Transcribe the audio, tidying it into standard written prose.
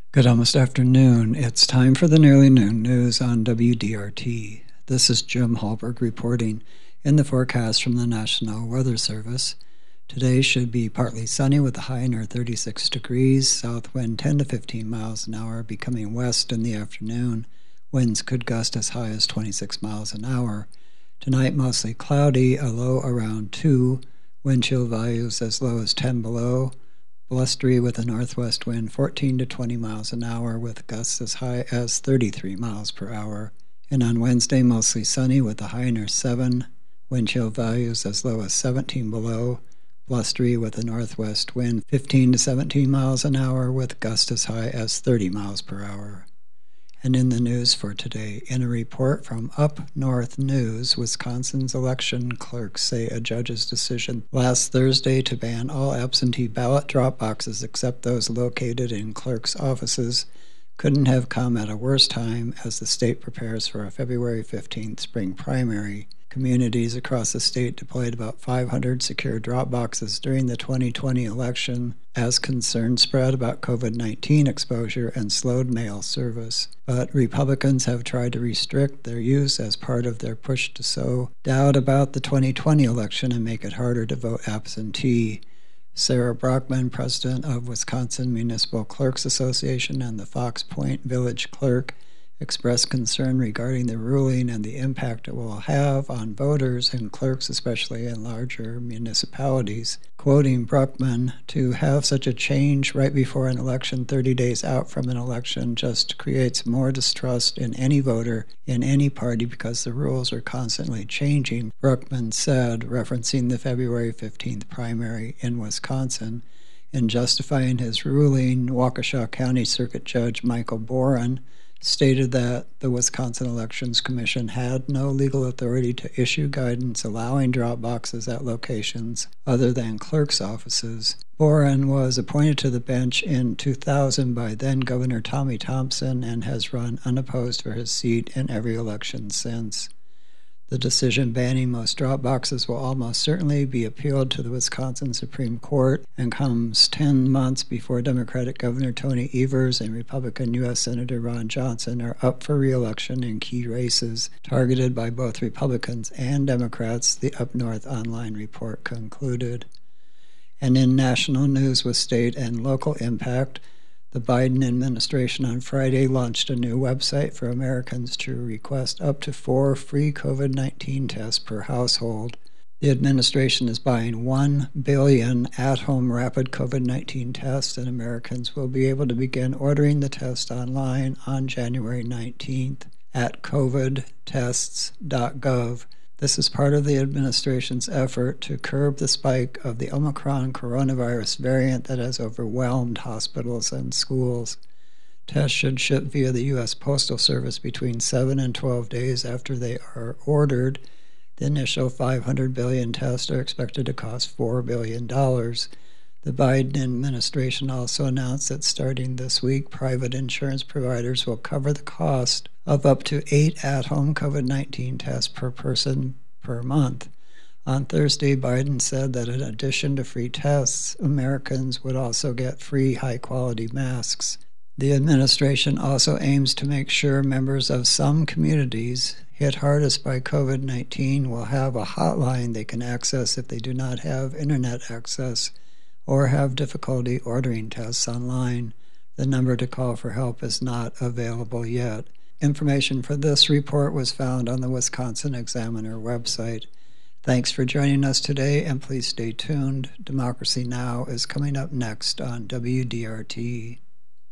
Good almost afternoon. It's time for the nearly noon news on WDRT. This is Jim Hallberg reporting in the forecast from the National Weather Service. Today should be partly sunny with a high near 36 degrees, south wind 10 to 15 miles an hour, becoming west in the afternoon. Winds could gust as high as 26 miles an hour. Tonight mostly cloudy, a low around 2, wind chill values as low as 10 below. Blustery with a northwest wind 14 to 20 miles an hour with gusts as high as 33 miles per hour. And on Wednesday, mostly sunny with a high near 7, wind chill values as low as 17 below. Blustery with a northwest wind 15 to 17 miles an hour with gusts as high as 30 miles per hour. And in the news for today, in a report from Up North News, Wisconsin's election clerks say a judge's decision last Thursday to ban all absentee ballot drop boxes except those located in clerks' offices couldn't have come at a worse time as the state prepares for a February 15th spring primary. Communities across the state deployed about 500 secure drop boxes during the 2020 election as concerns spread about COVID-19 exposure and slowed mail service. But Republicans have tried to restrict their use as part of their push to sow doubt about the 2020 election and make it harder to vote absentee. Sarah Brockman, president of Wisconsin Municipal Clerks Association and the Fox Point Village Clerk, expressed concern regarding the ruling and the impact it will have on voters and clerks, especially in larger municipalities. Quoting Brockman, to have such a change right before an election 30 days out from an election just creates more distrust in any voter in any party because the rules are constantly changing, Brockman said, referencing the February 15th primary in Wisconsin. In justifying his ruling, Waukesha County Circuit Judge Michael Boren stated that the Wisconsin Elections Commission had no legal authority to issue guidance allowing drop boxes at locations other than clerks' offices. Boren was appointed to the bench in 2000 by then Governor Tommy Thompson and has run unopposed for his seat in every election since. The decision banning most drop boxes will almost certainly be appealed to the Wisconsin Supreme Court and comes 10 months before Democratic Governor Tony Evers and Republican U.S. Senator Ron Johnson are up for re-election in key races targeted by both Republicans and Democrats, the Up North online report concluded. And in national news with state and local impact, the Biden administration on Friday launched a new website for Americans to request up to 4 free COVID-19 tests per household. The administration is buying 1 billion at-home rapid COVID-19 tests, and Americans will be able to begin ordering the test online on January 19th at covidtests.gov. This is part of the administration's effort to curb the spike of the Omicron coronavirus variant that has overwhelmed hospitals and schools. Tests should ship via the U.S. Postal Service between 7 and 12 days after they are ordered. The initial 500 billion tests are expected to cost $4 billion. The Biden administration also announced that starting this week, private insurance providers will cover the cost of up to 8 at-home COVID-19 tests per person per month. On Thursday, Biden said that in addition to free tests, Americans would also get free high-quality masks. The administration also aims to make sure members of some communities hit hardest by COVID-19 will have a hotline they can access if they do not have internet access or have difficulty ordering tests online. The number to call for help is not available yet. Information for this report was found on the Wisconsin Examiner website. Thanks for joining us today, and please stay tuned. Democracy Now! Is coming up next on WDRT.